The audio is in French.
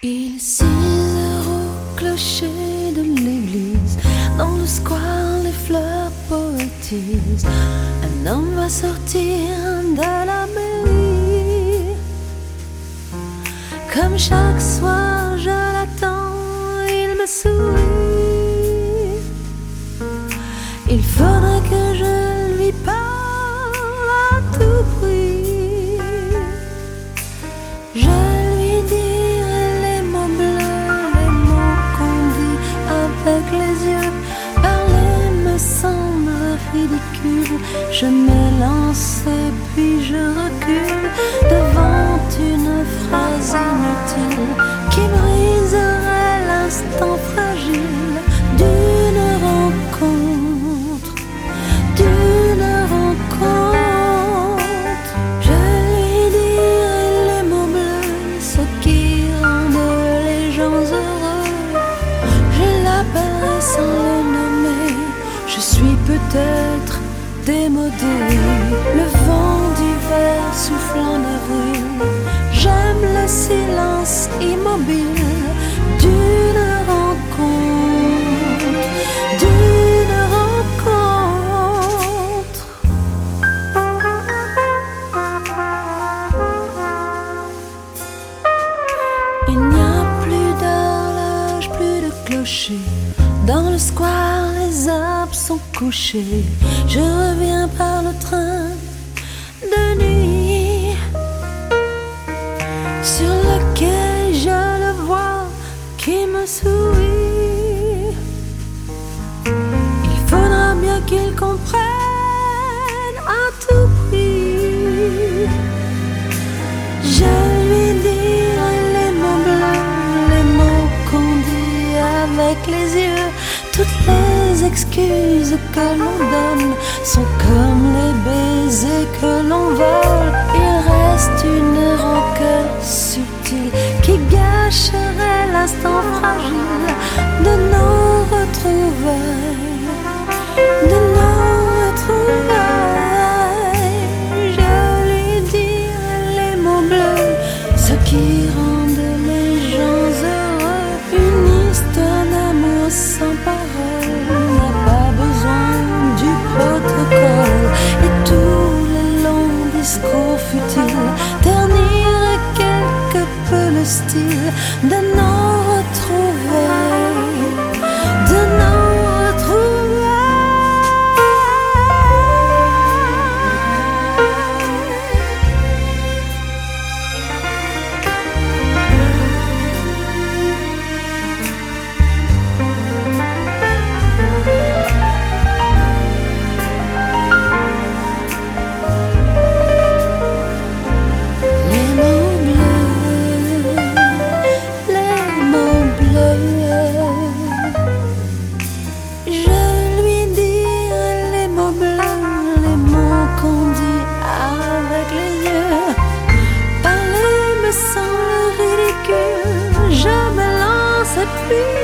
Il est 6 heures au clocher de l'église. Dans le square, les fleurs poétisent. Un homme va sortir de la mairie. Comme chaque soir, je l'attends, il me sourit. Il faudrait que je lui parle à tout prix. Je lui dirai les mots bleus, les mots qu'on dit avec les yeux. Parler me semble ridicule. Je m'élance et puis je recule devant une phrase inutile qui briserait l'instant fragile d'une rencontre. Je lui dirai les mots bleus, ceux qui rendent les gens heureux. Je l'appellerai sans le nommer. Je suis peut-être démodé. Le vent d'hiver souffle en avril. J'aime le silence immobile d'une rencontre. Il n'y a plus d'horloge, plus de clocher. Dans le square, les arbres sont couchés. Je reviens par le train de nuit, sur lequel je le vois qui me sourit. Il faudra bien qu'il comprenne à tout prix. Je lui dirai les mots bleus, les mots qu'on dit avec les yeux. Toutes les excuses que l'on donne sont comme les baisers que l'on vole. Il reste une rancœur subtile qui gâcherait l'instant fragile de nos retrouvailles, de nos retrouvailles. Je lui dirai les mots bleus, ceux qui rendent les gens heureux. Une histoire d'amour sans parole n'a pas besoin du protocole. Et tous les longs discours futiles terniraient quelque peu le style de nos retrouvailles, de nos retrouvailles. Les mots bleus, les mots bleus. Je lui dirai les mots bleus, les mots qu'on dit avec les yeux. Parler me semble ridicule. Je me lance et puis